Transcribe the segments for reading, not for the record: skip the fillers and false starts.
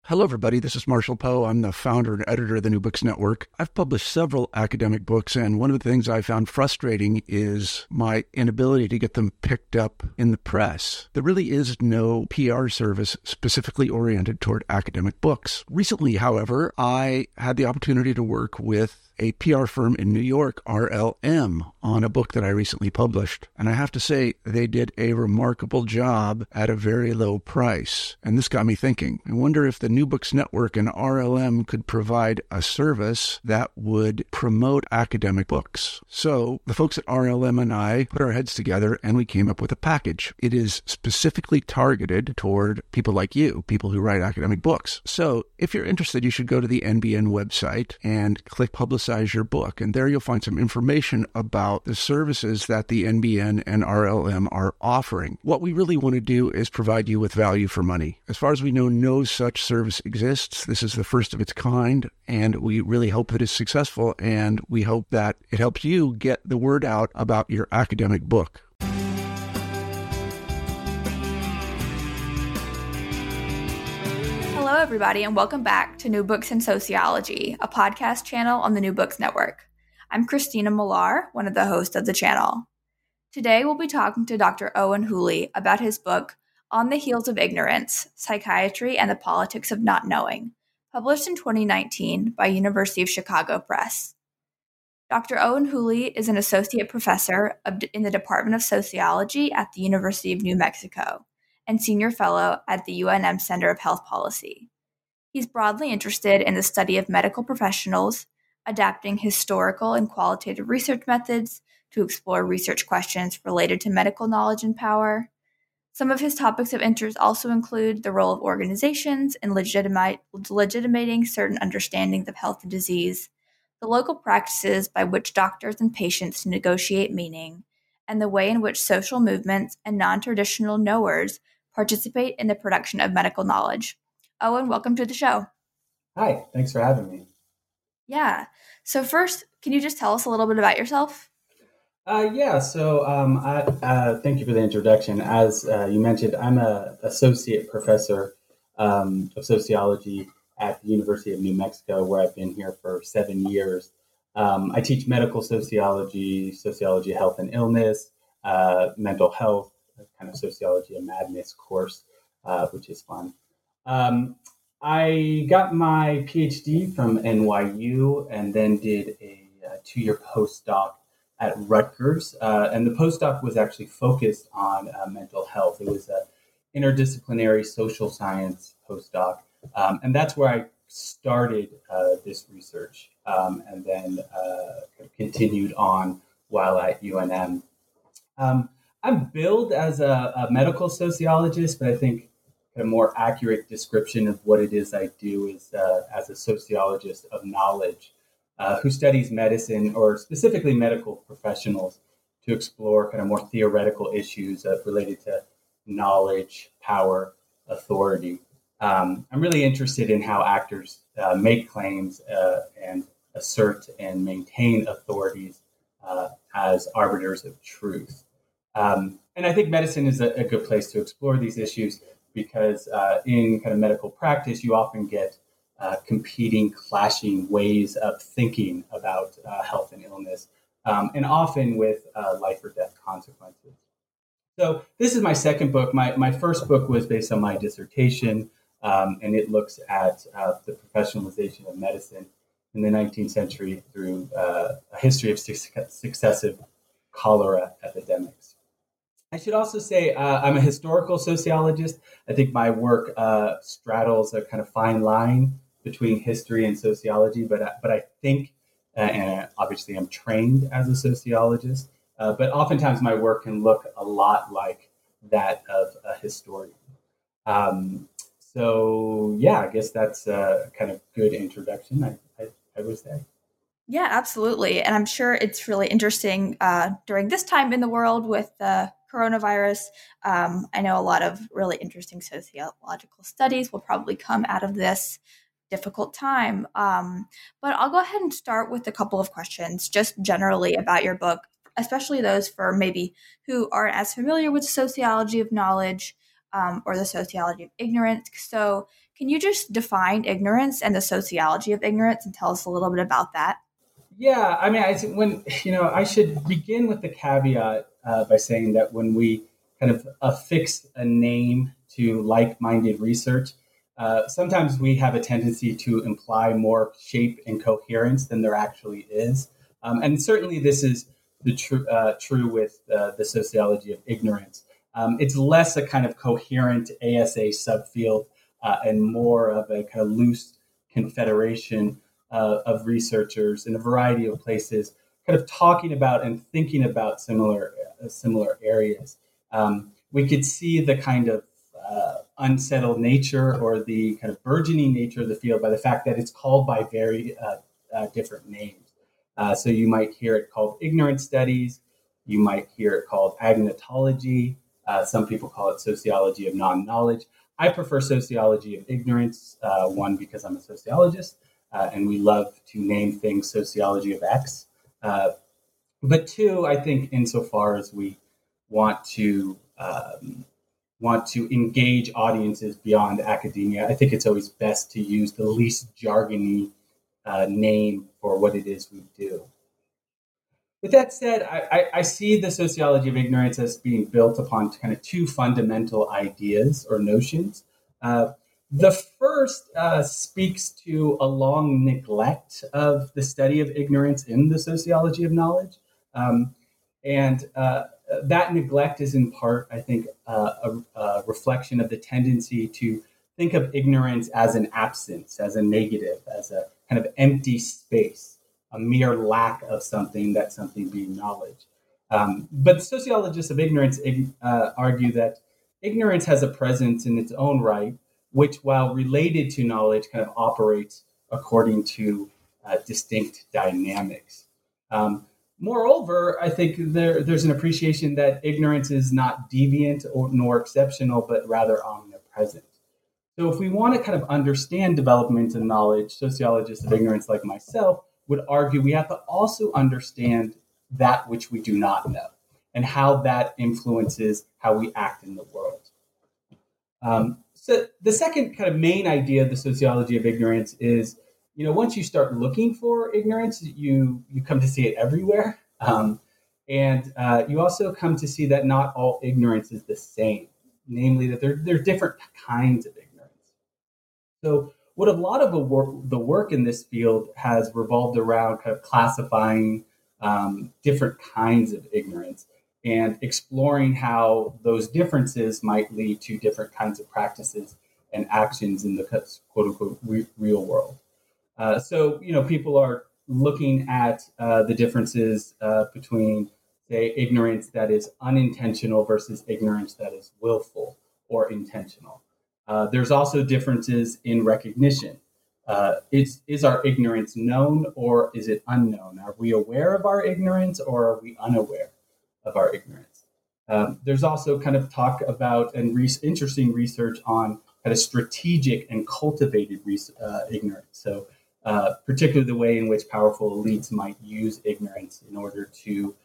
Hello, everybody. This is Marshall Poe. I'm the founder and editor of the New Books Network. I've published several academic books, and one of the things I found frustrating is my inability to get them picked up in the press. There really is no PR service specifically oriented toward academic books. Recently, however, I had the opportunity to work with a PR firm in New York, RLM, on a book that I recently published. And I have to say, they did a remarkable job at a very low price. And this got me thinking. I wonder if the New Books Network and RLM could provide a service that would promote academic books. So the folks at RLM and I put our heads together and we came up with a package. It is specifically targeted toward people like you, people who write academic books. So if you're interested, you should go to the NBN website and click Publicize Your Book. And there you'll find some information about the services that the NBN and RLM are offering. What we really want to do is provide you with value for money. As far as we know, no such service exists. This is the first of its kind, and we really hope that it's successful, and we hope that it helps you get the word out about your academic book. Hello, everybody, and welcome back to New Books in Sociology, a podcast channel on the New Books Network. I'm Christina Millar, one of the hosts of the channel. Today, we'll be talking to Dr. Owen Hooley about his book, On the Heels of Ignorance, Psychiatry and the Politics of Not Knowing, published in 2019 by University of Chicago Press. Dr. Owen Hooley is an associate professor in the Department of Sociology at the University of New Mexico and senior fellow at the UNM Center of Health Policy. He's broadly interested in the study of medical professionals, adapting historical and qualitative research methods to explore research questions related to medical knowledge and power. Some of his topics of interest also include the role of organizations in legitimating certain understandings of health and disease, the local practices by which doctors and patients negotiate meaning, and the way in which social movements and non-traditional knowers participate in the production of medical knowledge. Owen, welcome to the show. Hi, thanks for having me. Yeah. So first, can you just tell us a little bit about yourself? Thank you for the introduction. As you mentioned, I'm an associate professor of sociology at the University of New Mexico, where I've been here for 7 years. I teach medical sociology, sociology of health and illness, mental health, kind of sociology of madness course, which is fun. I got my PhD from NYU and then did a 2-year postdoc at Rutgers. And the postdoc was actually focused on mental health. It was an interdisciplinary social science postdoc. And that's where I started this research and then continued on while at UNM. I'm billed as a medical sociologist, but I think a more accurate description of what it is I do is as a sociologist of knowledge who studies medicine, or specifically medical professionals, to explore kind of more theoretical issues related to knowledge, power, authority. I'm really interested in how actors make claims and assert and maintain authorities as arbiters of truth. And I think medicine is a good place to explore these issues because in kind of medical practice, you often get competing, clashing ways of thinking about health and illness, and often with life or death consequences. So this is my second book. My first book was based on my dissertation, and it looks at the professionalization of medicine in the 19th century through a history of successive cholera epidemics. I should also say I'm a historical sociologist. I think my work straddles a kind of fine line between history and sociology, but I think, and obviously I'm trained as a sociologist, but oftentimes my work can look a lot like that of a historian. So yeah, I guess that's a kind of good introduction, I would say. Yeah, absolutely. And I'm sure it's really interesting during this time in the world with the coronavirus. I know a lot of really interesting sociological studies will probably come out of this difficult time. But I'll go ahead and start with a couple of questions just generally about your book, especially those for maybe who aren't as familiar with sociology of knowledge or the sociology of ignorance. So Can you just define ignorance and the sociology of ignorance and tell us a little bit about that? Yeah, I mean, I think I should begin with the caveat by saying that when we kind of affix a name to like-minded research, sometimes we have a tendency to imply more shape and coherence than there actually is. And certainly this is true with the sociology of ignorance. It's less a kind of coherent ASA subfield and more of a kind of loose confederation of researchers in a variety of places, kind of talking about and thinking about similar areas. We could see the kind of unsettled nature or the kind of burgeoning nature of the field by the fact that it's called by very different names. So you might hear it called ignorance studies. You might hear it called agnotology. Some people call it sociology of non-knowledge. I prefer sociology of ignorance, one, because I'm a sociologist, and we love to name things sociology of X. But two, I think insofar as we want to engage audiences beyond academia, I think it's always best to use the least jargony name for what it is we do. With that said, I see the sociology of ignorance as being built upon kind of two fundamental ideas or notions. The first speaks to a long neglect of the study of ignorance in the sociology of knowledge. And that neglect is in part, I think, a reflection of the tendency to think of ignorance as an absence, as a negative, as a kind of empty space, a mere lack of something, that something being knowledge. But sociologists of ignorance argue that ignorance has a presence in its own right, which, while related to knowledge, kind of operates according to distinct dynamics. Moreover, I think there's an appreciation that ignorance is not deviant nor exceptional, but rather omnipresent. So if we want to kind of understand development in knowledge, sociologists of ignorance like myself would argue we have to also understand that which we do not know and how that influences how we act in the world. So the second kind of main idea of the sociology of ignorance is, once you start looking for ignorance, you come to see it everywhere. And you also come to see that not all ignorance is the same, namely that there are different kinds of ignorance. So what a lot of the work in this field has revolved around kind of classifying different kinds of ignorance and exploring how those differences might lead to different kinds of practices and actions in the quote unquote real world. So people are looking at the differences between, say, ignorance that is unintentional versus ignorance that is willful or intentional. There's also differences in recognition. Is our ignorance known or is it unknown? Are we aware of our ignorance or are we unaware of our ignorance? There's also kind of talk about and interesting research on kind of strategic and cultivated ignorance. So particularly the way in which powerful elites might use ignorance in order to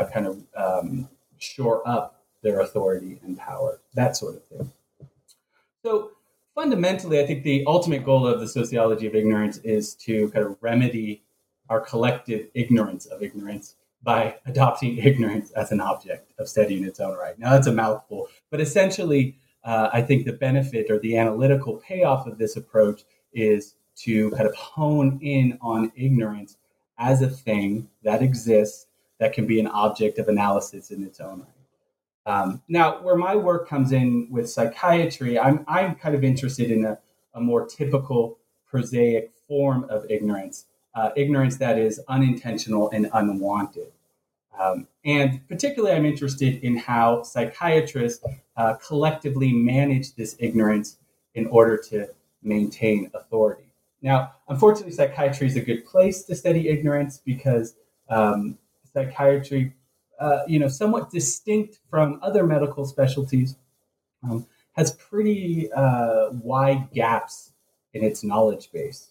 shore up their authority and power, that sort of thing. So fundamentally, I think the ultimate goal of the sociology of ignorance is to kind of remedy our collective ignorance of ignorance by adopting ignorance as an object of study in its own right. Now, that's a mouthful, but essentially, I think the benefit or the analytical payoff of this approach is to kind of hone in on ignorance as a thing that exists that can be an object of analysis in its own right. Now, where my work comes in with psychiatry, I'm kind of interested in a more typical prosaic form of ignorance, ignorance that is unintentional and unwanted. And particularly, I'm interested in how psychiatrists collectively manage this ignorance in order to maintain authority. Now, unfortunately, psychiatry is a good place to study ignorance because psychiatry, somewhat distinct from other medical specialties, has pretty wide gaps in its knowledge base.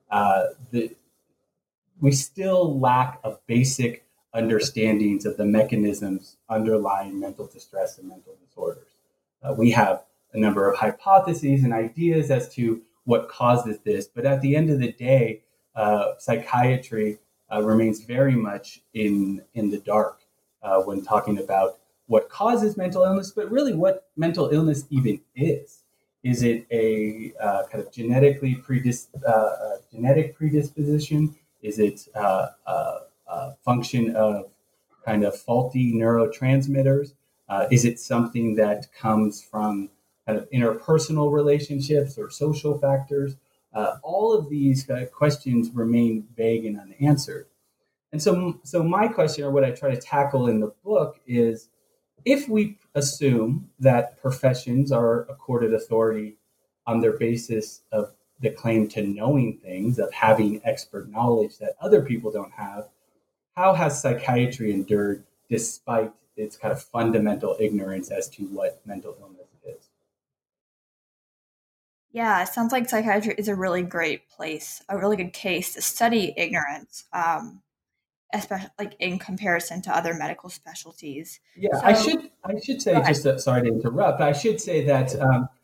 We still lack of basic understandings of the mechanisms underlying mental distress and mental disorders. We have a number of hypotheses and ideas as to what causes this. But at the end of the day, psychiatry remains very much in the dark when talking about what causes mental illness, but really what mental illness even is. Is it a kind of genetic predisposition? Is it a function of kind of faulty neurotransmitters? Is it something that comes from kind of interpersonal relationships or social factors? All of these questions remain vague and unanswered. And so my question, or what I try to tackle in the book, is if we assume that professions are accorded authority on their basis of the claim to knowing things, of having expert knowledge that other people don't have, how has psychiatry endured despite its kind of fundamental ignorance as to what mental illness is? Yeah, it sounds like psychiatry is a really great place, a really good case to study ignorance, especially like in comparison to other medical specialties. Yeah, So, I should say, just sorry to interrupt. I should say that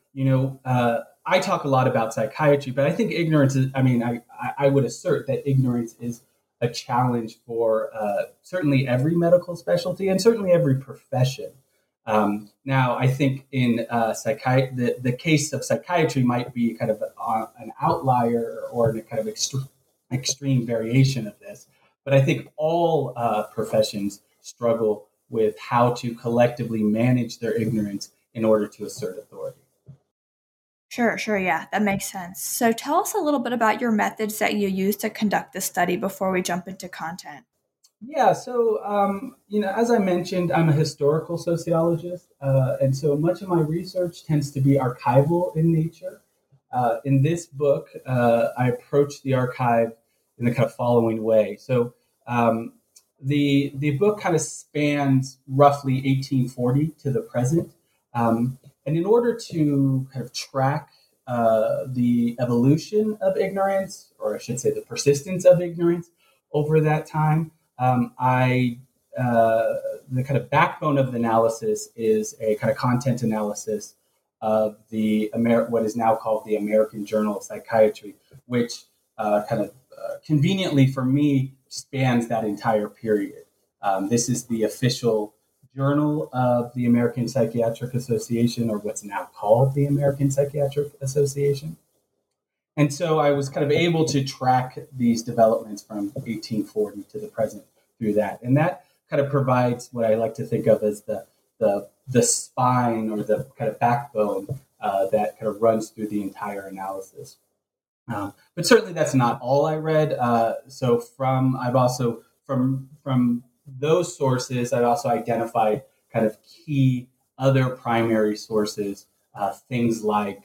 I talk a lot about psychiatry, but I think ignorance is. I mean, I would assert that ignorance is a challenge for certainly every medical specialty and certainly every profession. Now, I think in the case of psychiatry might be kind of an outlier or a kind of extreme variation of this. But I think all professions struggle with how to collectively manage their ignorance in order to assert authority. sure, yeah, that makes sense. So tell us a little bit about your methods that you use to conduct the study before we jump into content. Yeah, so as I mentioned, I'm a historical sociologist, and so much of my research tends to be archival in nature. In this book, I approach the archive in the kind of following way. So the book kind of spans roughly 1840 to the present, and in order to kind of track the evolution of ignorance, or I should say the persistence of ignorance over that time, the kind of backbone of the analysis is a kind of content analysis of what is now called the American Journal of Psychiatry, which conveniently for me spans that entire period. This is the official journal of the American Psychiatric Association, or what's now called the American Psychiatric Association. And so I was kind of able to track these developments from 1840 to the present through that. And that kind of provides what I like to think of as the spine or the kind of backbone that kind of runs through the entire analysis. But certainly that's not all I read. So I've also from those sources, I've also identified kind of key other primary sources, things like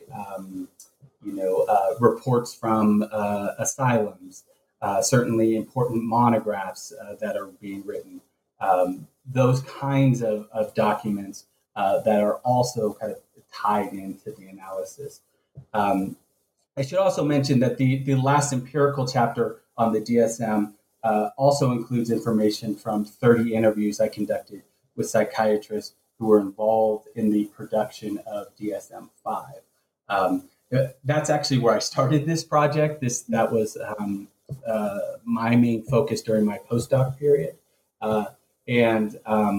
reports from asylums, certainly important monographs that are being written, those kinds of documents that are also kind of tied into the analysis. I should also mention that the last empirical chapter on the DSM also includes information from 30 interviews I conducted with psychiatrists who were involved in the production of DSM-5. That's actually where I started this project. That was my main focus during my postdoc period, and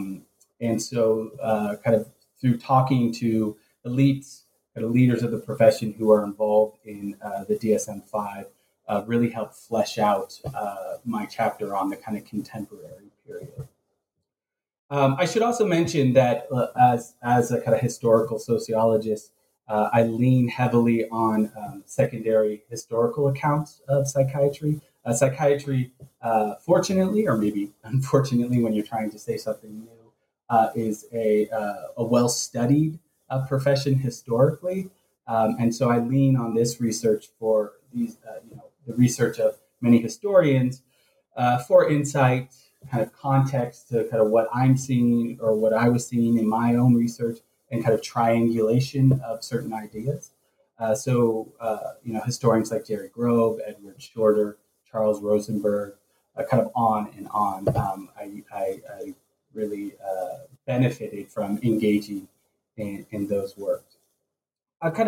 so kind of through talking to elites, kind of leaders of the profession who are involved in the DSM-5, really helped flesh out my chapter on the kind of contemporary period. I should also mention that as a kind of historical sociologist, I lean heavily on secondary historical accounts of psychiatry. Psychiatry, fortunately, or maybe unfortunately, when you're trying to say something new, is a well-studied profession historically, and so I lean on this research for these, the research of many historians for insight, kind of context to kind of what I'm seeing or what I was seeing in my own research, and kind of triangulation of certain ideas. Historians like Jerry Grove, Edward Shorter, Charles Rosenberg, kind of on and on. I really benefited from engaging in those works. Kind of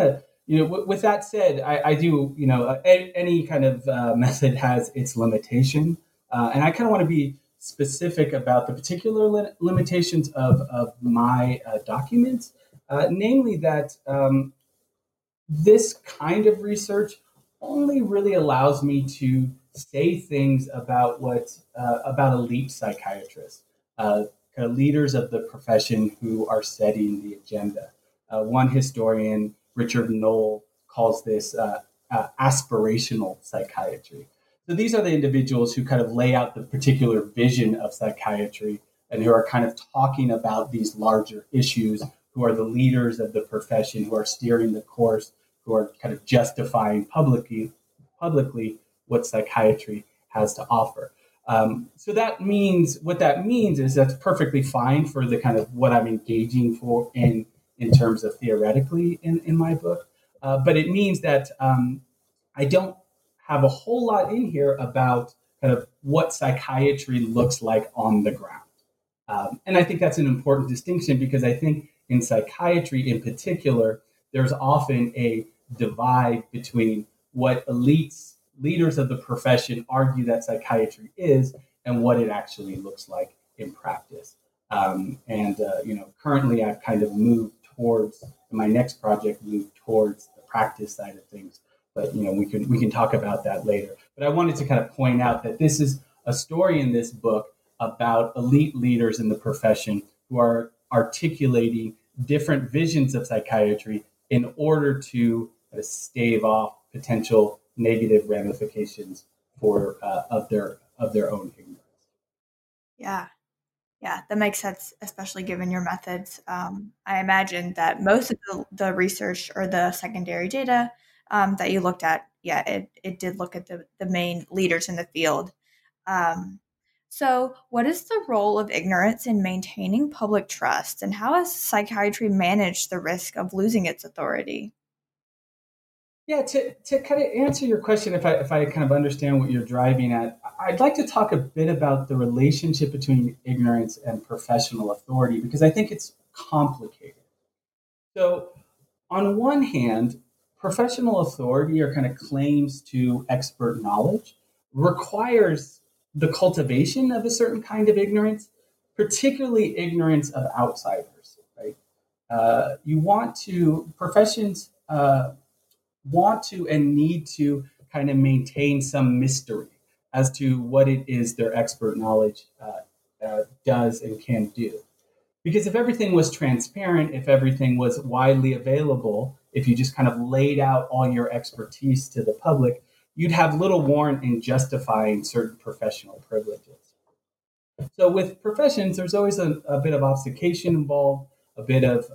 with that said, I do, any kind of method has its limitation. And I kind of want to be specific about the particular limitations of my documents, namely that this kind of research only really allows me to say things about about elite psychiatrists, kind of leaders of the profession who are setting the agenda. One historian, Richard Knoll, calls this aspirational psychiatry. So these are the individuals who kind of lay out the particular vision of psychiatry and who are kind of talking about these larger issues, who are the leaders of the profession, who are steering the course, who are kind of justifying publicly what psychiatry has to offer. So what that means is that's perfectly fine for the kind of what I'm engaging for in terms of theoretically in my book. But it means that I don't have a whole lot in here about kind of what psychiatry looks like on the ground. And I think that's an important distinction because I think in psychiatry in particular, there's often a divide between what leaders of the profession argue that psychiatry is and what it actually looks like in practice. Currently I've kind of moved towards, in my next project, moved towards the practice side of things. But we can talk about that later. But I wanted to kind of point out that this is a story in this book about elite leaders in the profession who are articulating different visions of psychiatry in order to stave off potential negative ramifications of their own ignorance. Yeah, that makes sense, especially given your methods. I imagine that most of the research or the secondary data that you looked at, it did look at the main leaders in the field. So what is the role of ignorance in maintaining public trust, and how has psychiatry managed the risk of losing its authority? Yeah, to kind of answer your question, if I kind of understand what you're driving at, I'd like to talk a bit about the relationship between ignorance and professional authority, because I think it's complicated. So on one hand, professional authority or kind of claims to expert knowledge requires the cultivation of a certain kind of ignorance, particularly ignorance of outsiders, right? Professions want to and need to kind of maintain some mystery as to what it is their expert knowledge does and can do. Because if everything was transparent, if everything was widely available, if you just kind of laid out all your expertise to the public, you'd have little warrant in justifying certain professional privileges. So with professions, there's always a bit of obfuscation involved, a bit of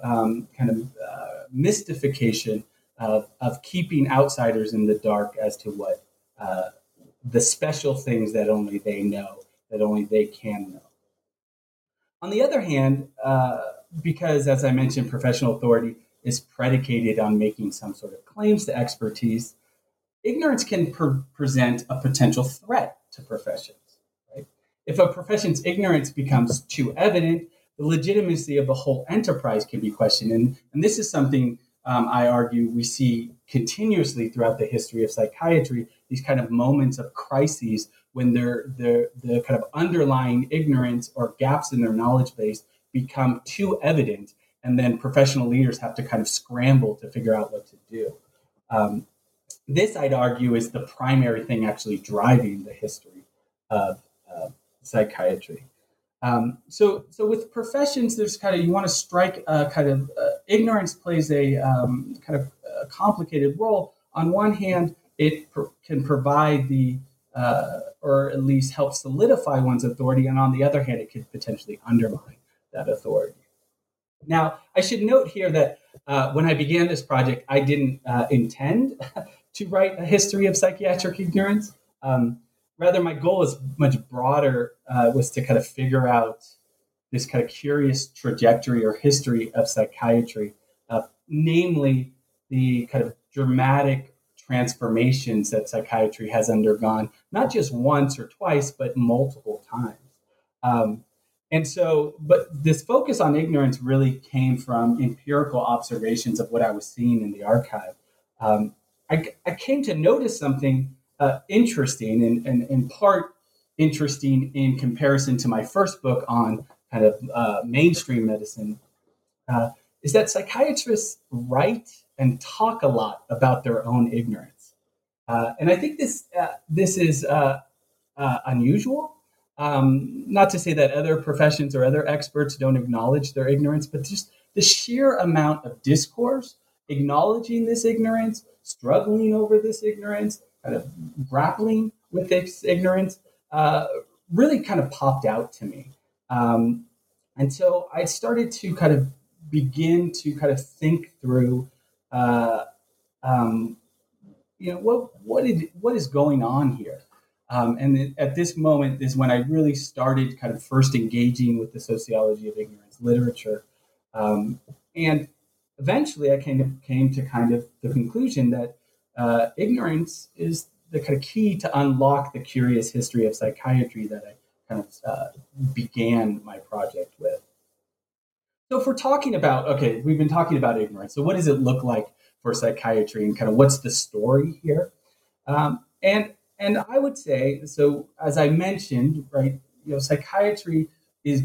mystification of keeping outsiders in the dark as to what the special things that only they know, that only they can know. On the other hand, because, as I mentioned, professional authority is predicated on making some sort of claims to expertise, ignorance can present a potential threat to professions. Right? If a profession's ignorance becomes too evident, the legitimacy of the whole enterprise can be questioned. And this is something I argue we see continuously throughout the history of psychiatry, these kind of moments of crises when the kind of underlying ignorance or gaps in their knowledge base become too evident, and then professional leaders have to kind of scramble to figure out what to do. This, I'd argue, is the primary thing actually driving the history of psychiatry. So with professions, there's kind of, you want to strike a kind of ignorance plays a kind of complicated role. On one hand, it can provide or at least help solidify one's authority, and on the other hand, it could potentially undermine that authority. Now, I should note here that when I began this project, I didn't intend to write a history of psychiatric ignorance. Rather, my goal is much broader, was to kind of figure out this kind of curious trajectory or history of psychiatry, namely the kind of dramatic transformations that psychiatry has undergone, not just once or twice, but multiple times. But this focus on ignorance really came from empirical observations of what I was seeing in the archive. I came to notice something interesting, and in part interesting in comparison to my first book on kind of mainstream medicine, is that psychiatrists write and talk a lot about their own ignorance. And I think this is unusual. Not to say that other professions or other experts don't acknowledge their ignorance, but just the sheer amount of discourse acknowledging this ignorance, struggling over this ignorance, kind of grappling with this ignorance, really kind of popped out to me. And so I started to kind of begin to kind of think through, what is going on here. And at this moment is when I really started kind of first engaging with the sociology of ignorance literature. And eventually I came to kind of the conclusion that ignorance is the kind of key to unlock the curious history of psychiatry that I kind of began my project with. So if we're talking about, okay, we've been talking about ignorance. So what does it look like for psychiatry, and kind of what's the story here? And I would say, so as I mentioned, right, psychiatry is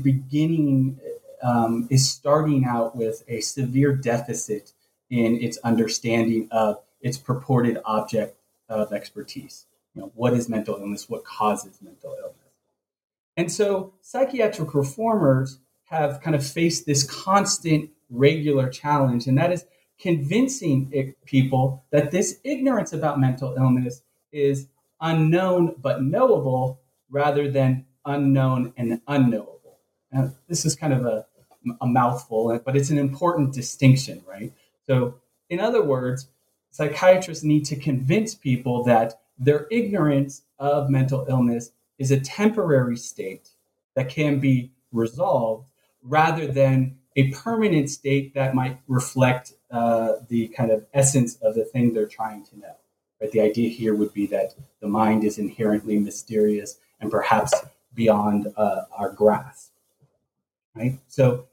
starting out with a severe deficit in its understanding of its purported object of expertise. What is mental illness? What causes mental illness? And so psychiatric reformers have kind of faced this constant, regular challenge, and that is convincing people that this ignorance about mental illness is unknown but knowable rather than unknown and unknowable. Now, this is kind of a mouthful, but it's an important distinction, right? So, in other words, psychiatrists need to convince people that their ignorance of mental illness is a temporary state that can be resolved rather than a permanent state that might reflect the kind of essence of the thing they're trying to know. Right? The idea here would be that the mind is inherently mysterious and perhaps beyond our grasp. Right? So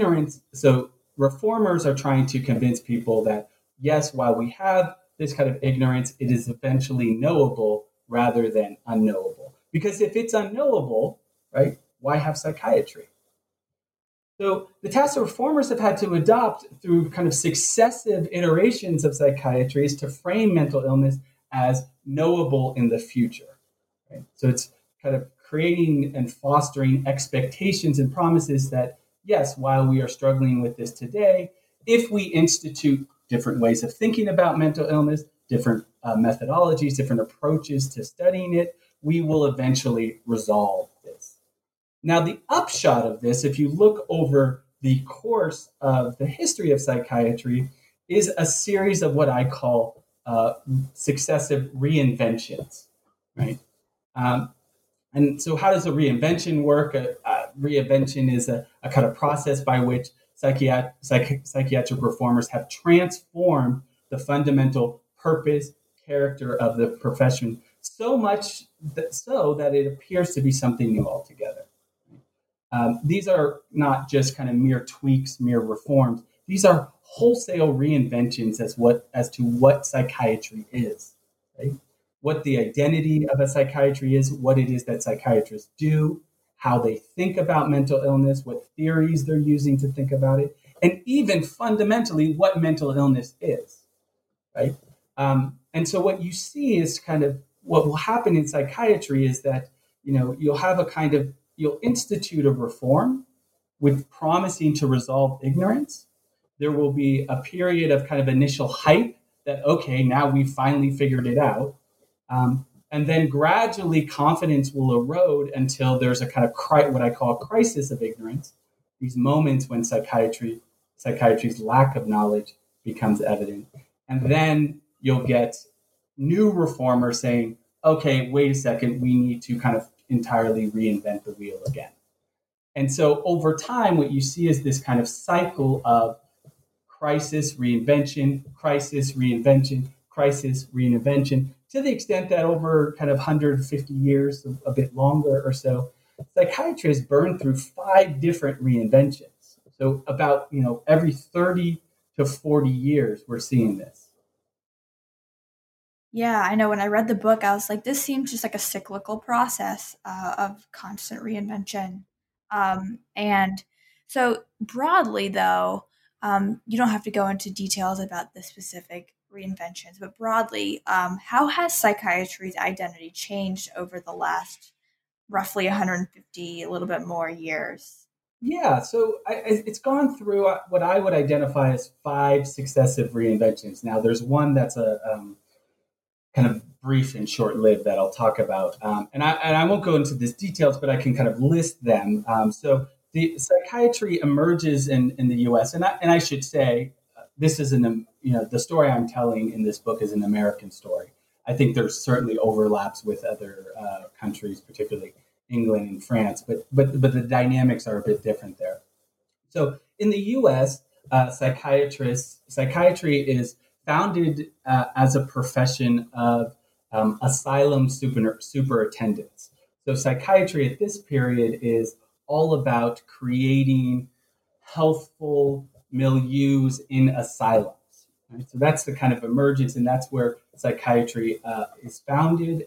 reformers are trying to convince people that, yes, while we have this kind of ignorance, it is eventually knowable rather than unknowable. Because if it's unknowable, right, why have psychiatry? So the task that reformers have had to adopt through kind of successive iterations of psychiatry is to frame mental illness as knowable in the future. Right? So it's kind of creating and fostering expectations and promises that, yes, while we are struggling with this today, if we institute different ways of thinking about mental illness, different methodologies, different approaches to studying it, we will eventually resolve this. Now, the upshot of this, if you look over the course of the history of psychiatry, is a series of what I call successive reinventions, right? And so how does a reinvention work? Reinvention is a kind of process by which psychiatric reformers have transformed the fundamental purpose, character of the profession so much so that it appears to be something new altogether. These are not just kind of mere tweaks, mere reforms. These are wholesale reinventions as to what psychiatry is, right? What the identity of a psychiatry is, what it is that psychiatrists do, how they think about mental illness, what theories they're using to think about it, and even fundamentally what mental illness is, right? And so what you see is kind of what will happen in psychiatry is that, you'll institute a reform with promising to resolve ignorance. There will be a period of kind of initial hype that, okay, now we've finally figured it out. And then gradually confidence will erode until there's a kind of what I call a crisis of ignorance, these moments when psychiatry's lack of knowledge becomes evident. And then you'll get new reformers saying, okay, wait a second, we need to kind of entirely reinvent the wheel again. And so over time, what you see is this kind of cycle of crisis, reinvention, crisis, reinvention, crisis, reinvention, to the extent that over kind of 150 years, a bit longer or so, psychiatry has burned through 5 different reinventions. So about, every 30 to 40 years, we're seeing this. Yeah, I know when I read the book, I was like, this seems just like a cyclical process of constant reinvention. And so, broadly, though, you don't have to go into details about the specific reinventions, but broadly, how has psychiatry's identity changed over the last roughly 150, a little bit more years? Yeah, so it's gone through what I would identify as five successive reinventions. Now, there's one that's a kind of brief and short-lived that I'll talk about, and I won't go into these details, but I can kind of list them. So the psychiatry emerges in the U.S., and I should say this is the story I'm telling in this book is an American story. I think there's certainly overlaps with other countries, particularly England and France, but the dynamics are a bit different there. So in the U.S., psychiatry is founded as a profession of asylum superintendents. So psychiatry at this period is all about creating healthful milieus in asylums. Right? So that's the kind of emergence, and that's where psychiatry is founded,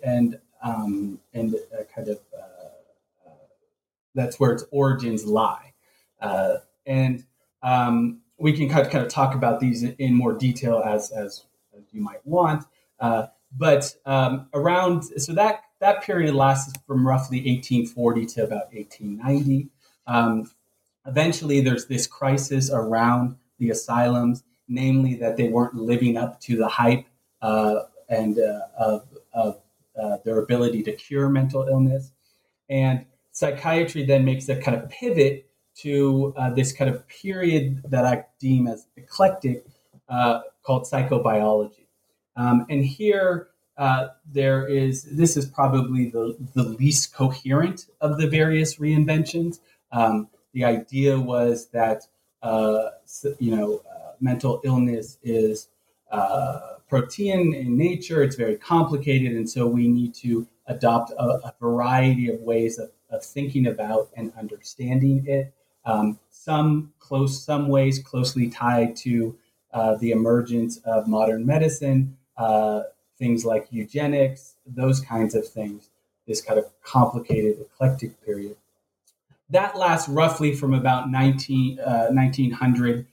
and kind of that's where its origins lie. And we can kind of talk about these in more detail as you might want. But around so that period lasts from roughly 1840 to about 1890. Eventually, there's this crisis around the asylums, namely that they weren't living up to the hype and of their ability to cure mental illness. And psychiatry then makes a kind of pivot to this kind of period that I deem as eclectic, called psychobiology. And here, this is probably the least coherent of the various reinventions. The idea was that, mental illness is protein in nature. It's very complicated. And so we need to adopt a variety of ways of thinking about and understanding it. Some ways closely tied to the emergence of modern medicine, things like eugenics, those kinds of things, this kind of complicated, eclectic period. That lasts roughly from about 1900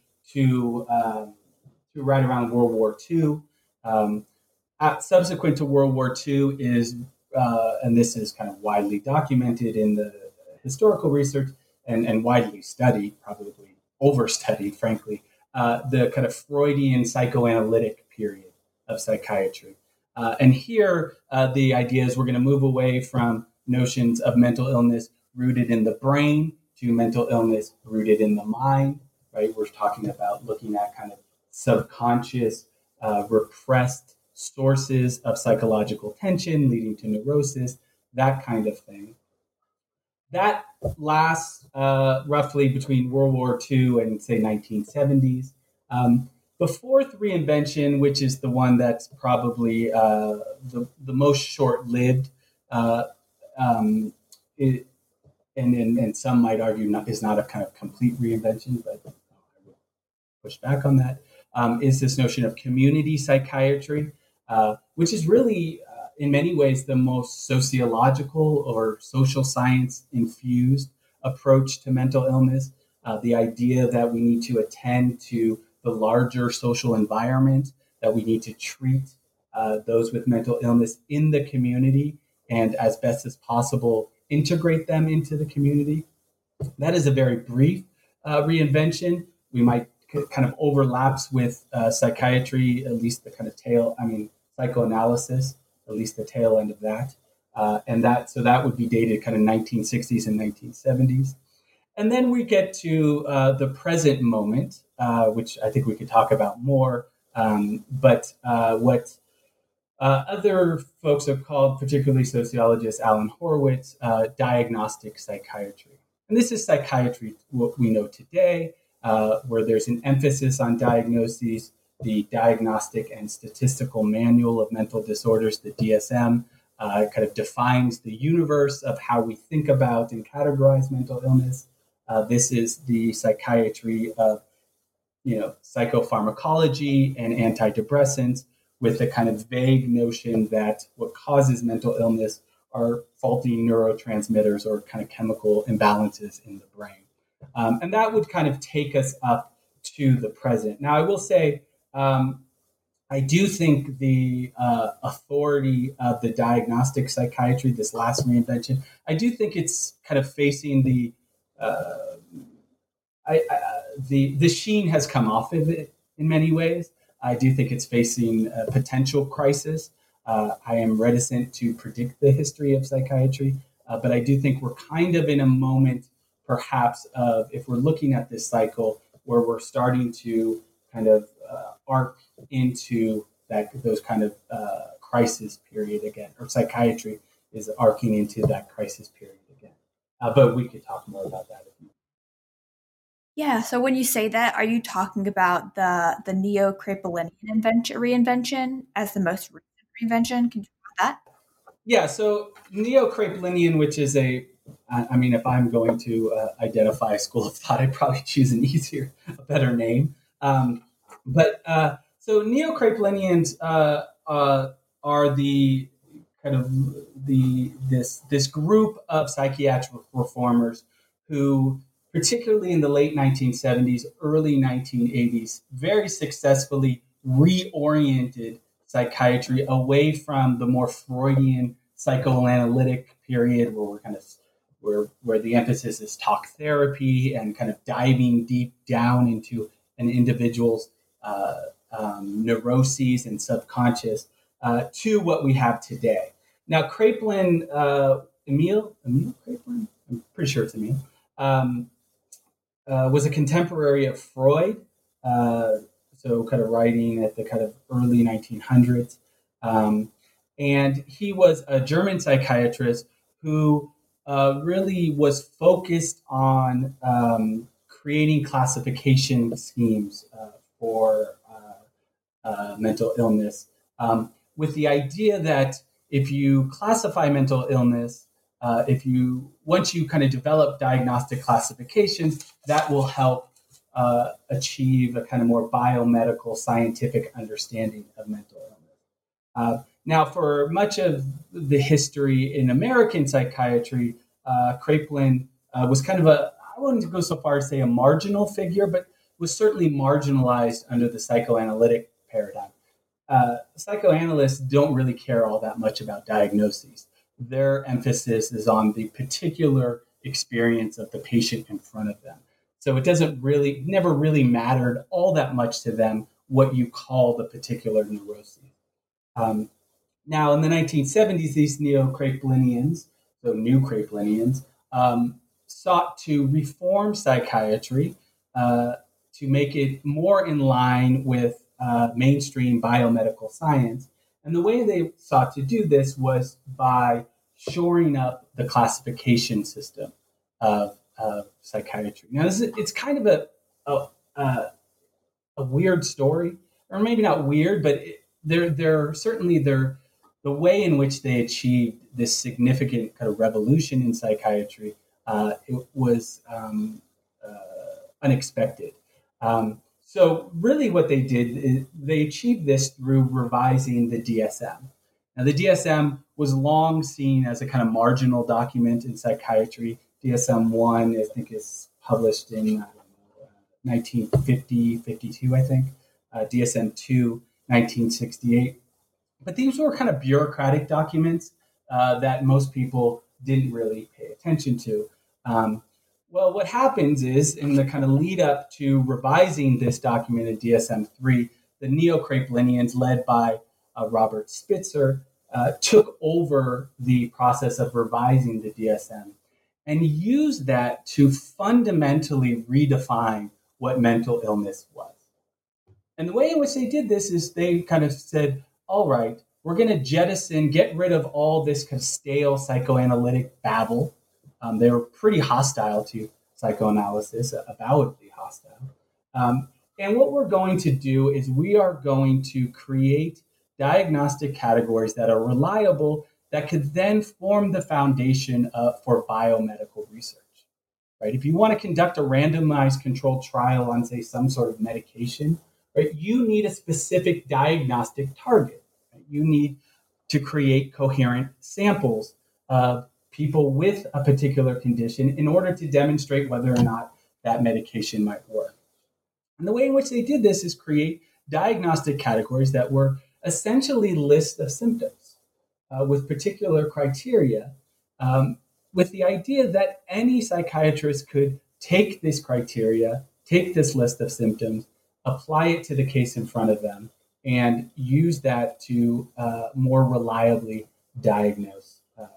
to right around World War II. Subsequent to World War II is, and this is kind of widely documented in the historical research and widely studied, probably overstudied, frankly, the kind of Freudian psychoanalytic period of psychiatry. And here, the idea is we're going to move away from notions of mental illness rooted in the brain to mental illness rooted in the mind, right? We're talking about looking at kind of subconscious, repressed sources of psychological tension leading to neurosis, that kind of thing. That lasts roughly between World War II and, say, 1970s. The fourth reinvention, which is the one that's probably the most short-lived, and some might argue is not a kind of complete reinvention, but I would push back on that, is this notion of community psychiatry, which is really, in many ways, the most sociological or social science infused approach to mental illness. The idea that we need to attend to the larger social environment, that we need to treat those with mental illness in the community and as best as possible integrate them into the community. That is a very brief reinvention. We might kind of overlaps with psychiatry, at least the kind of psychoanalysis, at least the tail end of that. So that would be dated kind of 1960s and 1970s. And then we get to the present moment, which I think we could talk about more. But what other folks have called, particularly sociologist Alan Horowitz, diagnostic psychiatry. And this is psychiatry, what we know today, where there's an emphasis on diagnoses. The Diagnostic and Statistical Manual of Mental Disorders, the DSM, kind of defines the universe of how we think about and categorize mental illness. This is the psychiatry of, psychopharmacology and antidepressants, with the kind of vague notion that what causes mental illness are faulty neurotransmitters or kind of chemical imbalances in the brain. And that would kind of take us up to the present. Now, I will say, I do think the authority of the diagnostic psychiatry, this last reinvention, I do think it's kind of facing the sheen has come off of it in many ways. I do think it's facing a potential crisis. I am reticent to predict the history of psychiatry, but I do think we're kind of in a moment, perhaps, of if we're looking at this cycle where we're starting to kind of arc into those kind of crisis period again, or psychiatry is arcing into that crisis period again. But we could talk more about that if you want. Yeah, so when you say that, are you talking about the neo-Kraepelinian reinvention as the most recent reinvention? Can you talk about that? Yeah, so neo-Kraepelinian, which is if I'm going to identify a school of thought, I'd probably choose a better name. So neo-Kraepelinians are the kind of this group of psychiatric reformers who, particularly in the late 1970s, early 1980s, very successfully reoriented psychiatry away from the more Freudian psychoanalytic period where the emphasis is talk therapy and kind of diving deep down into an individual's neuroses and subconscious to what we have today. Now, Kraepelin, Emil Kraepelin, I'm pretty sure it's Emil, was a contemporary of Freud, so kind of writing at the kind of early 1900s. And he was a German psychiatrist who really was focused on creating classification schemes for mental illness, with the idea that if you classify mental illness, once you kind of develop diagnostic classifications, that will help achieve a kind of more biomedical scientific understanding of mental illness. Now, for much of the history in American psychiatry, Kraepelin was kind of I wouldn't go so far as say a marginal figure, but was certainly marginalized under the psychoanalytic paradigm. Psychoanalysts don't really care all that much about diagnoses. Their emphasis is on the particular experience of the patient in front of them. So it never really mattered all that much to them what you call the particular neuroses. Now, in the 1970s, these neo-Kraepelinians, so new Kraepelinians, sought to reform psychiatry to make it more in line with mainstream biomedical science. And the way they sought to do this was by shoring up the classification system of psychiatry. Now, it's kind of a weird story, or maybe not weird, but they're certainly the way in which they achieved this significant kind of revolution in psychiatry. It was unexpected. So really what they did is they achieved this through revising the DSM. Now, the DSM was long seen as a kind of marginal document in psychiatry. DSM-1, I think, is published in 1950, 52, I think. DSM-2, 1968. But these were kind of bureaucratic documents that most people didn't really pay attention to. Well, what happens is, in the kind of lead up to revising this document in DSM-3, the neo-Kraepelinians, led by Robert Spitzer, took over the process of revising the DSM and used that to fundamentally redefine what mental illness was. And the way in which they did this is they kind of said, all right, we're going to get rid of all this kind of stale psychoanalytic babble. They were pretty hostile to psychoanalysis, avowedly hostile. And what we're going to do is we are going to create diagnostic categories that are reliable that could then form the foundation for biomedical research. Right? If you want to conduct a randomized controlled trial on, say, some sort of medication, right? You need a specific diagnostic target. Right? You need to create coherent samples of people with a particular condition in order to demonstrate whether or not that medication might work. And the way in which they did this is create diagnostic categories that were essentially lists of symptoms with particular criteria, with the idea that any psychiatrist could take this criteria, take this list of symptoms, apply it to the case in front of them, and use that to more reliably diagnose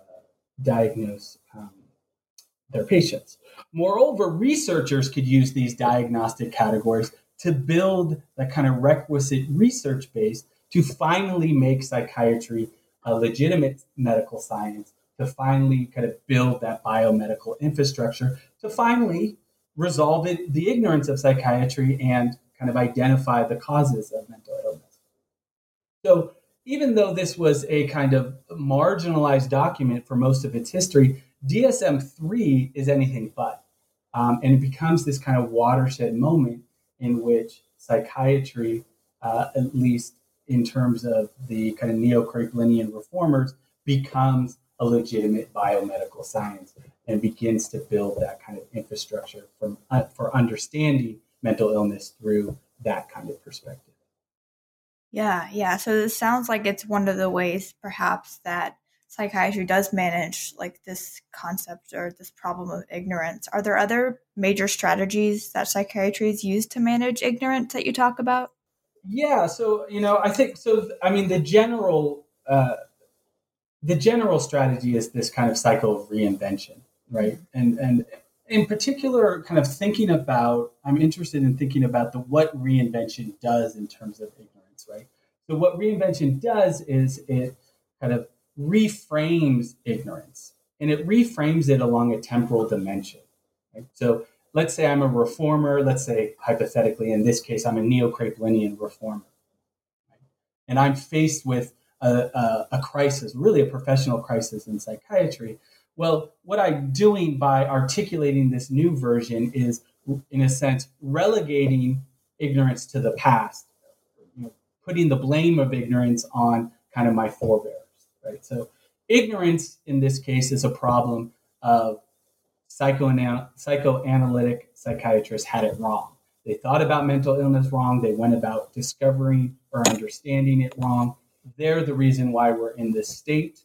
their patients. Moreover, researchers could use these diagnostic categories to build that kind of requisite research base to finally make psychiatry a legitimate medical science, to finally kind of build that biomedical infrastructure, to finally resolve the ignorance of psychiatry and kind of identify the causes of mental illness. So even though this was a kind of marginalized document for most of its history, DSM-3 is anything but. And it becomes this kind of watershed moment in which psychiatry, at least in terms of the kind of neo-Kraepelinian reformers, becomes a legitimate biomedical science and begins to build that kind of infrastructure for understanding mental illness through that kind of perspective. Yeah. So it sounds like it's one of the ways, perhaps, that psychiatry does manage like this concept or this problem of ignorance. Are there other major strategies that psychiatry is used to manage ignorance that you talk about? Yeah. So, I think so. I mean, the general strategy is this kind of cycle of reinvention, right? And in particular, kind of I'm interested in thinking about what reinvention does in terms of ignorance, right? So what reinvention does is it kind of reframes ignorance, and it reframes it along a temporal dimension, right? So let's say I'm a reformer, let's say hypothetically, in this case, I'm a neo-Kraepelinian reformer, right? And I'm faced with a crisis, really a professional crisis in psychiatry. Well, what I'm doing by articulating this new version is, in a sense, relegating ignorance to the past, putting the blame of ignorance on kind of my forebears, right? So ignorance in this case is a problem of psychoanalytic psychiatrists had it wrong. They thought about mental illness wrong. They went about discovering or understanding it wrong. They're the reason why we're in this state.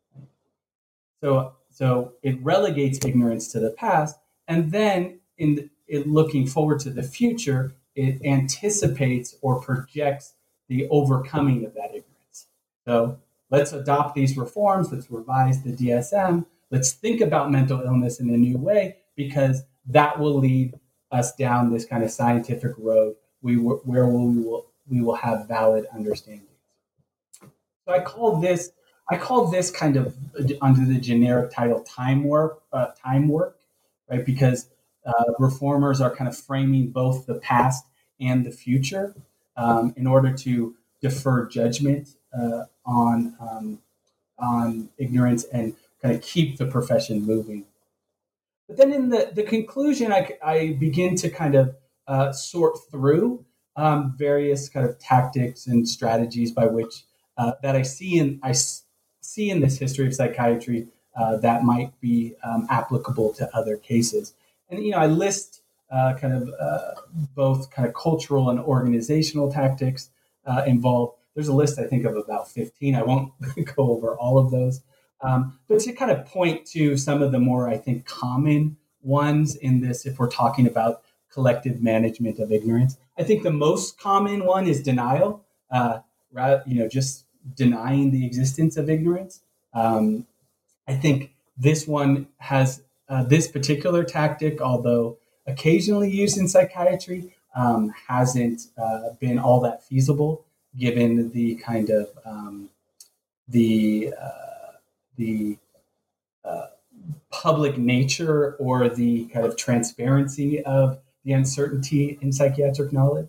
So it relegates ignorance to the past, and then in looking forward to the future, it anticipates or projects the overcoming of that ignorance. So let's adopt these reforms. Let's revise the DSM. Let's think about mental illness in a new way, because that will lead us down this kind of scientific road where we will have valid understandings. So I call this kind of, under the generic title, time work, right? Because reformers are kind of framing both the past and the future in order to defer judgment on ignorance and kind of keep the profession moving. But then in the conclusion, I begin to kind of sort through various kind of tactics and strategies by which that I see in this history of psychiatry that might be applicable to other cases. And I list both kind of cultural and organizational tactics involved. There's a list, I think, of about 15. I won't go over all of those. But to kind of point to some of the more, I think, common ones in this, if we're talking about collective management of ignorance, I think the most common one is denial. Just denying the existence of ignorance. I think this one has this particular tactic, although occasionally used in psychiatry, hasn't been all that feasible given the kind of the public nature or the kind of transparency of the uncertainty in psychiatric knowledge.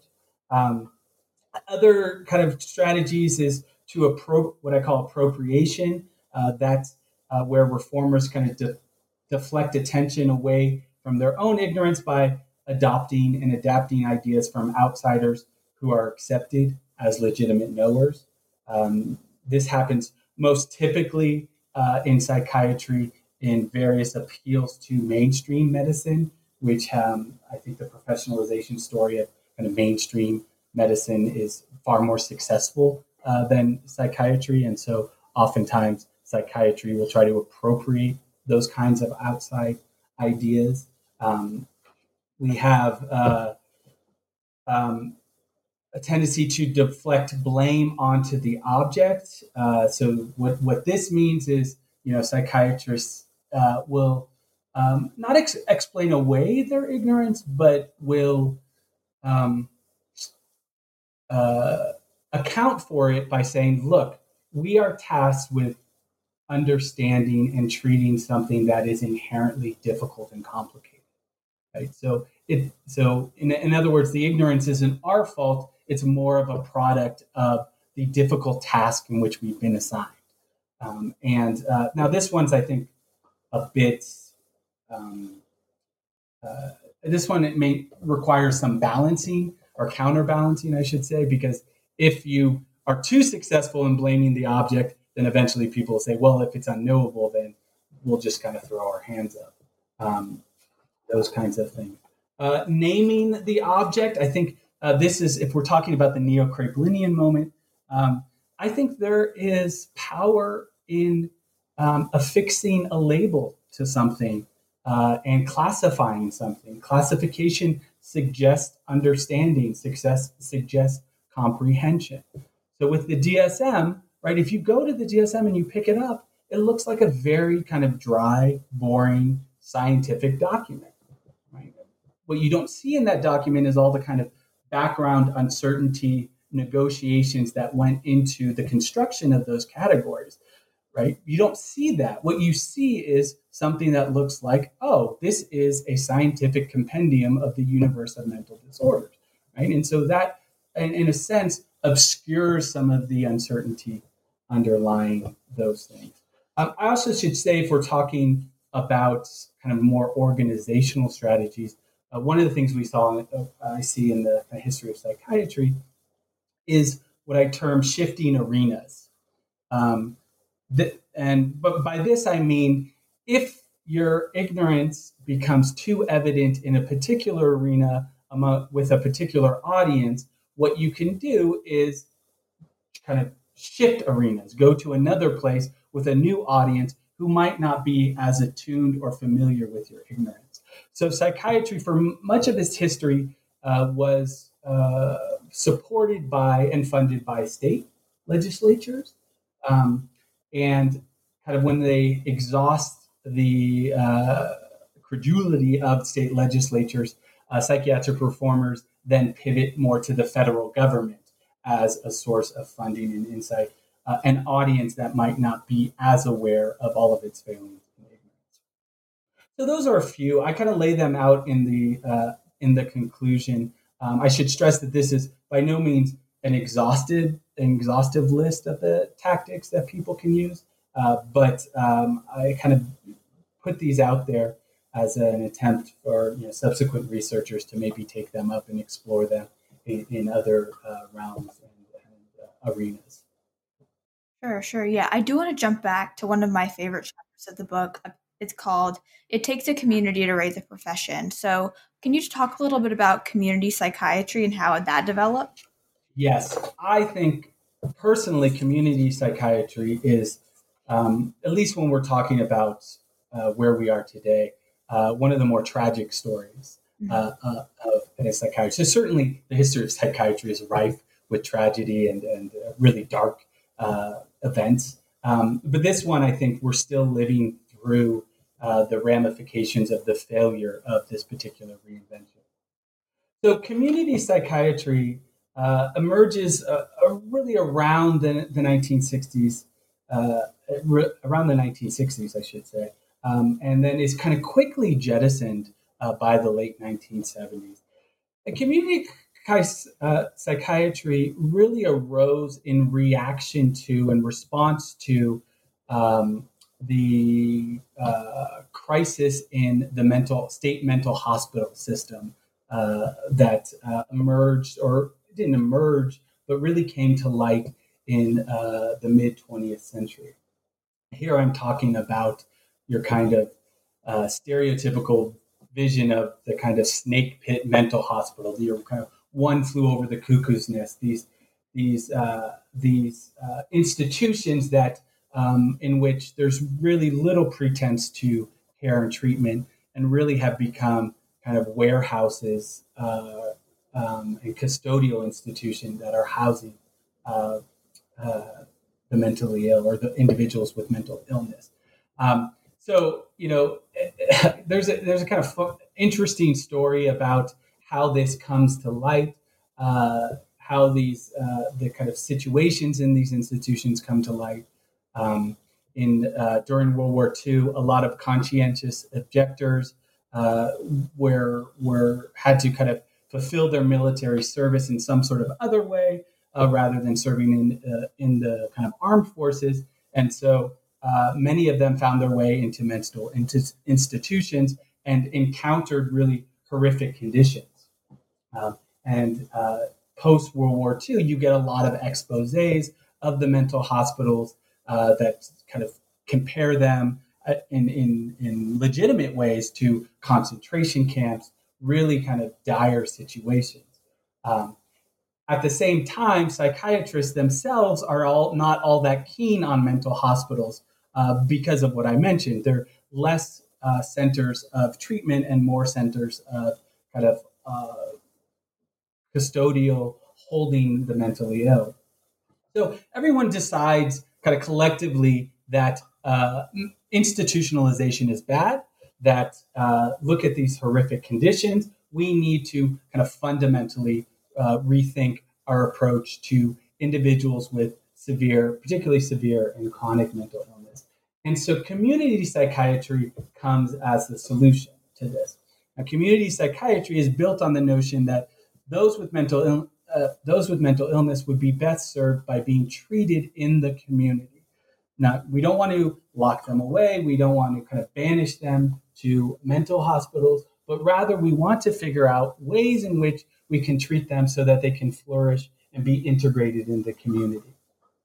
Other kind of strategies is to what I call appropriation. That's where reformers kind of deflect attention away from their own ignorance by adopting and adapting ideas from outsiders who are accepted as legitimate knowers. This happens most typically in psychiatry in various appeals to mainstream medicine, which I think the professionalization story of kind of mainstream medicine is far more successful than psychiatry. And so oftentimes psychiatry will try to appropriate those kinds of outside ideas. We have a tendency to deflect blame onto the object. So what this means is, psychiatrists will not explain away their ignorance, but will account for it by saying, look, we are tasked with understanding and treating something that is inherently difficult and complicated. Right? So in other words, the ignorance isn't our fault. It's more of a product of the difficult task in which we've been assigned. Now this one's, I think, a bit. This one, it may require some balancing or counterbalancing, I should say, because if you are too successful in blaming the object, then eventually people will say, well, if it's unknowable, then we'll just kind of throw our hands up. Those kinds of things. Naming the object, I think this is, if we're talking about the neo-Kraepelinian moment, I think there is power in affixing a label to something and classifying something. Classification suggests understanding, success suggests comprehension. So with the DSM, right, if you go to the DSM and you pick it up, it looks like a very kind of dry, boring, scientific document. Right? What you don't see in that document is all the kind of background uncertainty negotiations that went into the construction of those categories. Right? You don't see that. What you see is something that looks like, oh, this is a scientific compendium of the universe of mental disorders. Right? And so that, in a sense, obscures some of the uncertainty underlying those things. I also should say, if we're talking about kind of more organizational strategies, one of the things I see in the history of psychiatry is what I term shifting arenas. But by this, I mean, if your ignorance becomes too evident in a particular arena with a particular audience, what you can do is kind of shift arenas, go to another place with a new audience who might not be as attuned or familiar with your ignorance. So psychiatry, for much of its history, was supported by and funded by state legislatures. And kind of when they exhaust the credulity of state legislatures, psychiatric reformers then pivot more to the federal government as a source of funding and insight, an audience that might not be as aware of all of its failings and ignorance. So those are a few. I kind of lay them out in the conclusion. I should stress that this is by no means an exhaustive list of the tactics that people can use, but I kind of put these out there as an attempt for subsequent researchers to maybe take them up and explore them in other realms and arenas. Sure. Yeah, I do want to jump back to one of my favorite chapters of the book. It's called "It Takes a Community to Raise a Profession." So can you talk a little bit about community psychiatry and how that developed? Yes, I think personally community psychiatry is, at least when we're talking about where we are today, one of the more tragic stories of psychiatry. So certainly the history of psychiatry is rife with tragedy and really dark events. But this one, I think we're still living through the ramifications of the failure of this particular reinvention. So community psychiatry emerges really around the 1960s, around the 1960s, I should say, and then is kind of quickly jettisoned by the late 1970s. And community psychiatry really arose in reaction to and response to the crisis in the state mental hospital system that emerged, or didn't emerge, but really came to light in the mid 20th century. Here I'm talking about your kind of stereotypical vision of the kind of snake pit mental hospital, your kind of one flew over the cuckoo's nest. These institutions that in which there's really little pretense to care and treatment, and really have become kind of warehouses and custodial institutions that are housing the mentally ill or the individuals with mental illness. So, there's a kind of interesting story about how this comes to light, how these the kind of situations in these institutions come to light. During World War II, a lot of conscientious objectors had to kind of fulfill their military service in some sort of other way rather than serving in the kind of armed forces, and so many of them found their way into mental institutions and encountered really horrific conditions. And post World War II, you get a lot of exposés of the mental hospitals that kind of compare them in legitimate ways to concentration camps, really kind of dire situations. At the same time, psychiatrists themselves are not all that keen on mental hospitals because of what I mentioned. They're less centers of treatment and more centers of kind of custodial holding the mentally ill. So everyone decides kind of collectively that institutionalization is bad, that look at these horrific conditions. We need to kind of fundamentally rethink our approach to individuals with particularly severe and chronic mental illness. And so community psychiatry comes as the solution to this. Now, community psychiatry is built on the notion that those with mental illness would be best served by being treated in the community. Now, we don't want to lock them away. We don't want to kind of banish them to mental hospitals, but rather we want to figure out ways in which we can treat them so that they can flourish and be integrated in the community.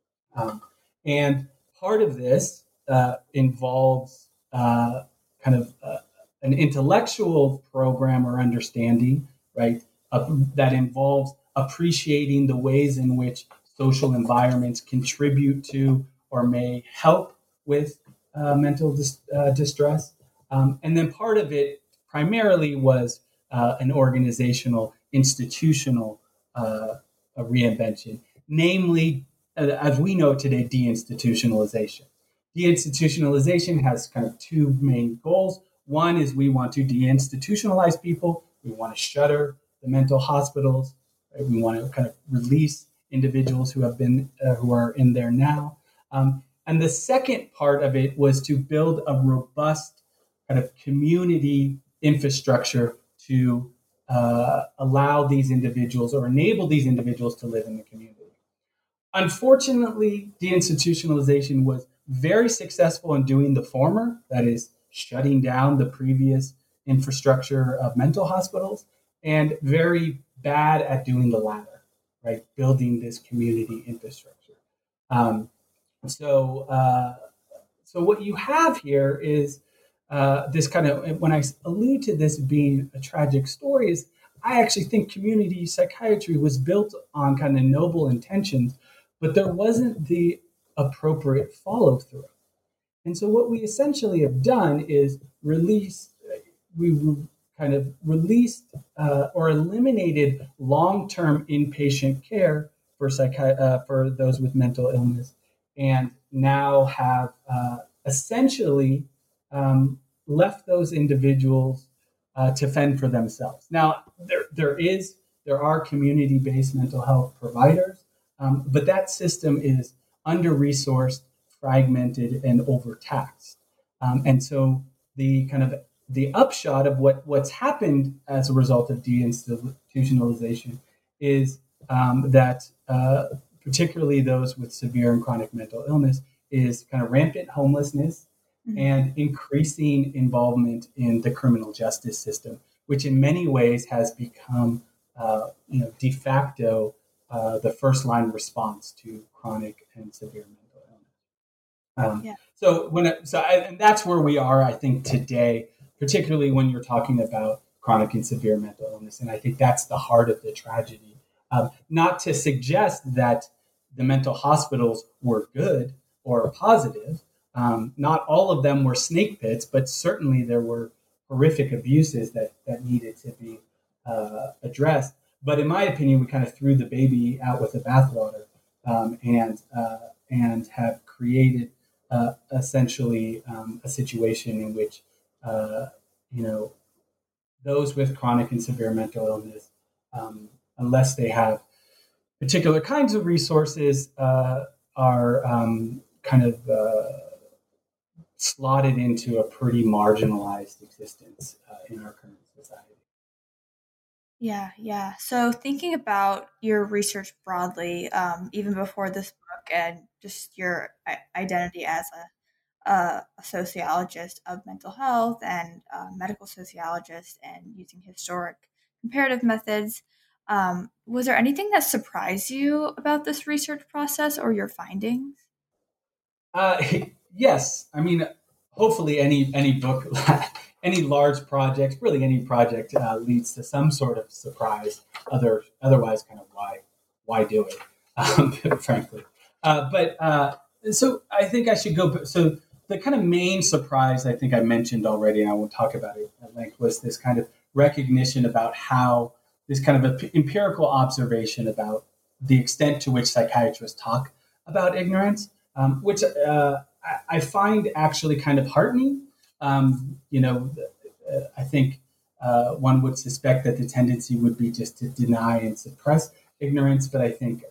And part of this involves kind of an intellectual program or understanding, right, that involves appreciating the ways in which social environments contribute to or may help with mental distress. And then part of it primarily was an organizational, institutional reinvention, namely, as we know today, deinstitutionalization. Deinstitutionalization has kind of two main goals. One is we want to deinstitutionalize people. We want to shutter the mental hospitals. Right? We want to kind of release individuals who are in there now. And the second part of it was to build a robust kind of community infrastructure to allow these individuals or enable these individuals to live in the community. Unfortunately, deinstitutionalization was very successful in doing the former, that is, shutting down the previous infrastructure of mental hospitals, and very bad at doing the latter, right? Building this community infrastructure. So what you have here is this kind of, when I allude to this being a tragic story, is I actually think community psychiatry was built on kind of noble intentions, but there wasn't the appropriate follow through. And so what we essentially have done is released or eliminated long-term inpatient care for those with mental illness, and now have essentially left those individuals to fend for themselves. Now, there are community-based mental health providers, but that system is under-resourced, fragmented, and overtaxed. And so the upshot of what's happened as a result of deinstitutionalization is that particularly those with severe and chronic mental illness is kind of rampant homelessness and increasing involvement in the criminal justice system, which in many ways has become de facto the first line response to chronic and severe mental illness. Yeah. And that's where we are, I think, today, particularly when you're talking about chronic and severe mental illness. And I think that's the heart of the tragedy. Not to suggest that the mental hospitals were good or positive. Not all of them were snake pits, but certainly there were horrific abuses that needed to be addressed. But in my opinion, we kind of threw the baby out with the bathwater, and have created essentially a situation in which those with chronic and severe mental illness, unless they have particular kinds of resources, are kind of slotted into a pretty marginalized existence in our current society. Yeah. So thinking about your research broadly, even before this book, and just your identity as a sociologist of mental health and a medical sociologist, and using historic comparative methods, was there anything that surprised you about this research process or your findings? Yes, I mean, hopefully any book, any large project, really any project leads to some sort of surprise. Otherwise, kind of why do it? Frankly, so I think I should go. So the kind of main surprise I think I mentioned already, and I won't talk about it at length, was this kind of recognition about how this kind of empirical observation about the extent to which psychiatrists talk about ignorance, which I find actually kind of heartening. I think one would suspect that the tendency would be just to deny and suppress ignorance, but I think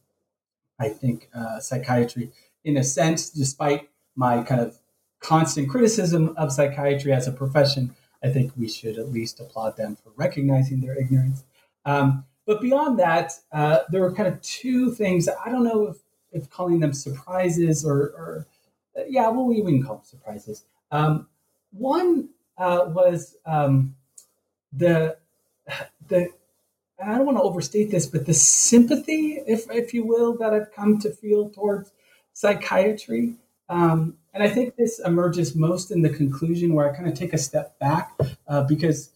psychiatry, in a sense, despite my kind of constant criticism of psychiatry as a profession, I think we should at least applaud them for recognizing their ignorance. But beyond that, there were kind of two things. I don't know if calling them surprises or we can call them surprises. One was the and I don't want to overstate this, but the sympathy, if you will, that I've come to feel towards psychiatry. And I think this emerges most in the conclusion, where I kind of take a step back because,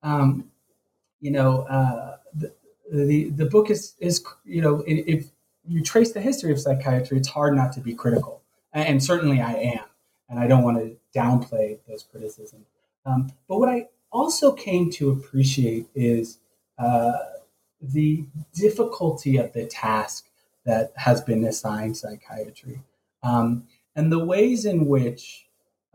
the book is if you trace the history of psychiatry, it's hard not to be critical, and certainly I am, and I don't want to downplay those criticisms. But what I also came to appreciate is the difficulty of the task that has been assigned psychiatry, and the ways in which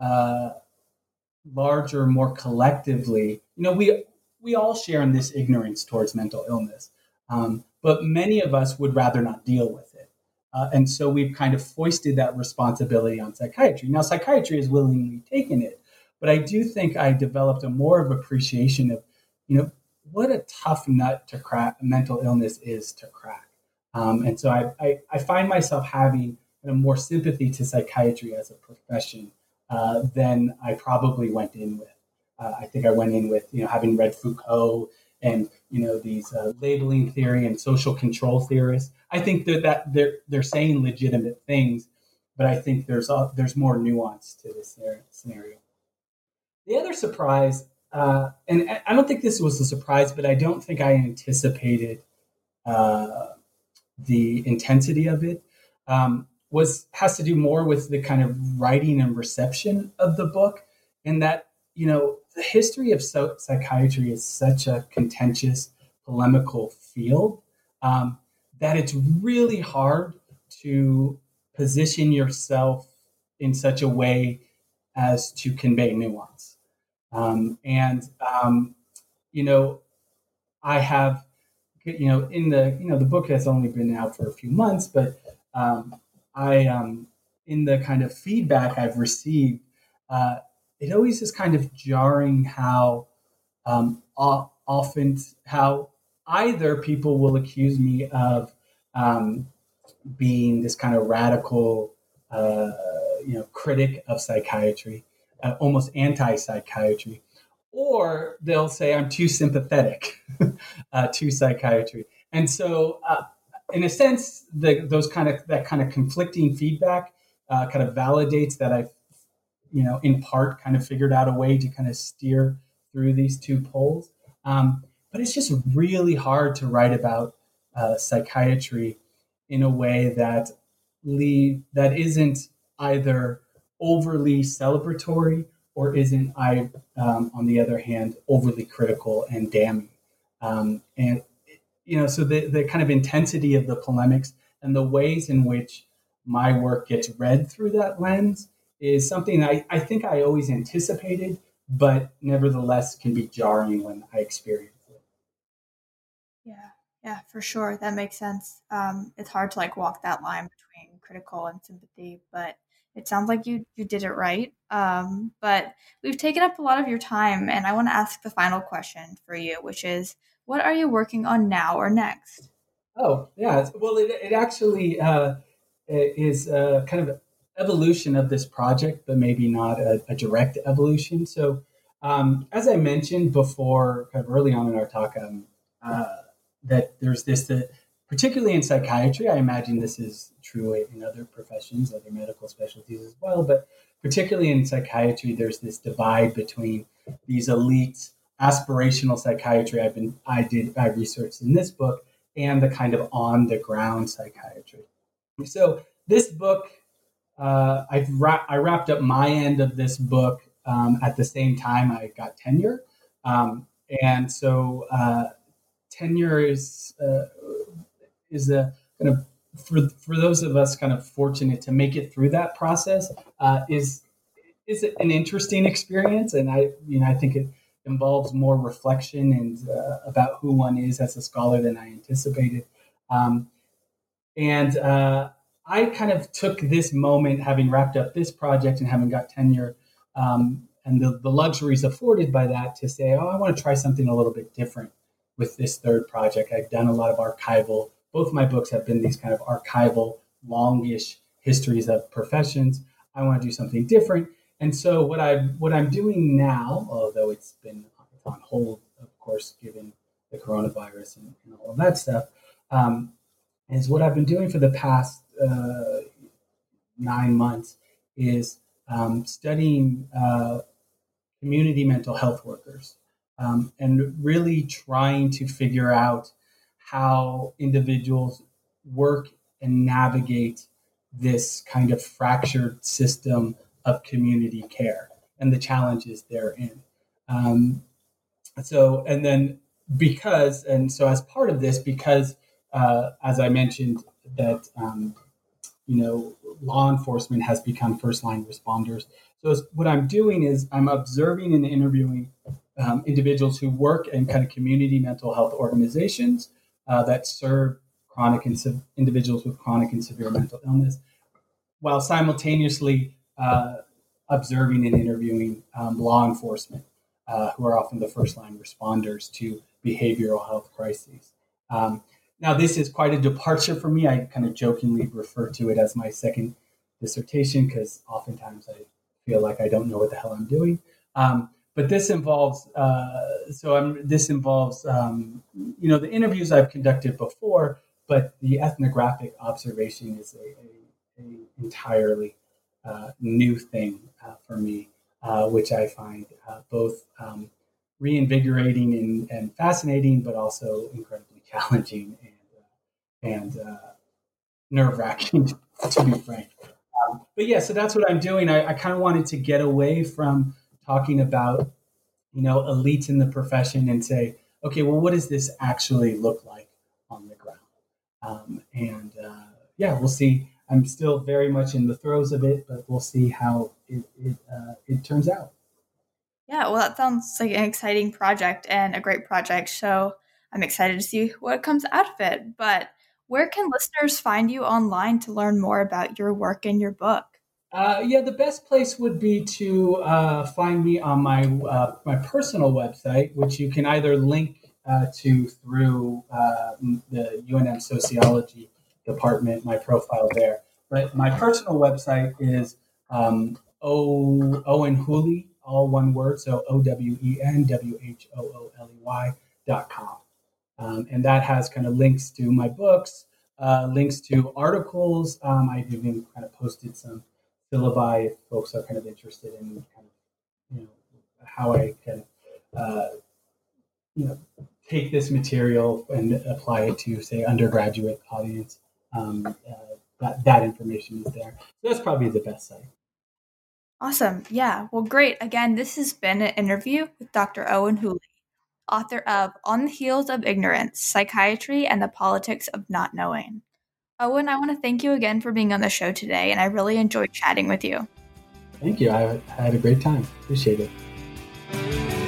larger, more collectively, we all share in this ignorance towards mental illness, but many of us would rather not deal with it. And so we've kind of foisted that responsibility on psychiatry. Now, psychiatry has willingly taken it, but I do think I developed a more of appreciation of, what a tough nut to crack mental illness is to crack. And so I find myself having more sympathy to psychiatry as a profession than I probably went in with. I think I went in with, having read Foucault and, these labeling theory and social control theorists. I think that they're saying legitimate things, but I think there's more nuance to this scenario. The other surprise, and I don't think this was a surprise, but I don't think I anticipated the intensity of it, has to do more with the kind of writing and reception of the book, and that, the history of psychiatry is such a contentious, polemical field that it's really hard to position yourself in such a way as to convey nuance. I have, in the book has only been out for a few months, but in the kind of feedback I've received, it always is kind of jarring how often how either people will accuse me of being this kind of radical, critic of psychiatry, almost anti-psychiatry, or they'll say I'm too sympathetic to psychiatry. And so in a sense, that kind of conflicting feedback kind of validates that I've, in part kind of figured out a way to kind of steer through these two poles. But it's just really hard to write about psychiatry in a way that isn't either overly celebratory or isn't, on the other hand, overly critical and damning. And so the kind of intensity of the polemics and the ways in which my work gets read through that lens is something I think I always anticipated, but nevertheless can be jarring when I experience it. Yeah, for sure. That makes sense. It's hard to walk that line between critical and sympathy, but it sounds like you did it right. But we've taken up a lot of your time, and I want to ask the final question for you, which is, what are you working on now or next? Oh, yeah. Well, it actually is kind of evolution of this project, but maybe not a direct evolution. So, as I mentioned before, kind of early on in our talk, that there's this, that particularly in psychiatry, I imagine this is true in other professions, other medical specialties as well, but particularly in psychiatry, there's this divide between these elite aspirational psychiatry I researched in this book and the kind of on the ground psychiatry. So this book, I wrapped up my end of this book at the same time I got tenure, and so tenure is a kind of, for those of us kind of fortunate to make it through that process, is an interesting experience, and I think it involves more reflection and about who one is as a scholar than I anticipated. And I kind of took this moment, having wrapped up this project and having got tenure, and the luxuries afforded by that, to say, I want to try something a little bit different with this third project. I've done a lot of archival. Both my books have been these kind of archival, longish histories of professions. I want to do something different. And so what I'm doing now, although it's on hold, of course, given the coronavirus and all of that stuff, is what I've been doing for the past 9 months is studying community mental health workers, and really trying to figure out how individuals work and navigate this kind of fractured system of community care and the challenges therein. So as part of this, because as I mentioned, that law enforcement has become first line responders. So what I'm doing is I'm observing and interviewing individuals who work in kind of community mental health organizations that serve individuals with chronic and severe mental illness, while simultaneously observing and interviewing law enforcement, who are often the first line responders to behavioral health crises. Now, this is quite a departure for me. I kind of jokingly refer to it as my second dissertation, because oftentimes I feel like I don't know what the hell I'm doing. But this involves, the interviews I've conducted before, but the ethnographic observation is a entirely new thing for me, which I find both reinvigorating and fascinating, but also incredibly challenging and nerve-wracking, to be frank. But yeah, so that's what I'm doing. I kind of wanted to get away from talking about, elites in the profession and say, okay, well, what does this actually look like on the ground? We'll see. I'm still very much in the throes of it, but we'll see how it turns out. Yeah, well, that sounds like an exciting project and a great project. So I'm excited to see what comes out of it. But where can listeners find you online to learn more about your work and your book? The best place would be to find me on my personal website, which you can either link to through the UNM Sociology Department, my profile there. But my personal website is Owen Hooley, all one word, so OwenWhenWhooley.com. And that has kind of links to my books, links to articles. I've even kind of posted some syllabi if folks are kind of interested in kind of, how I can, take this material and apply it to, say, undergraduate audience. That information is there. So that's probably the best site. Awesome. Yeah. Well, great. Again, this has been an interview with Dr. Owen Hooley, author of On the Heels of Ignorance, Psychiatry and the Politics of Not Knowing. Owen, I want to thank you again for being on the show today, and I really enjoyed chatting with you. Thank you. I had a great time. Appreciate it.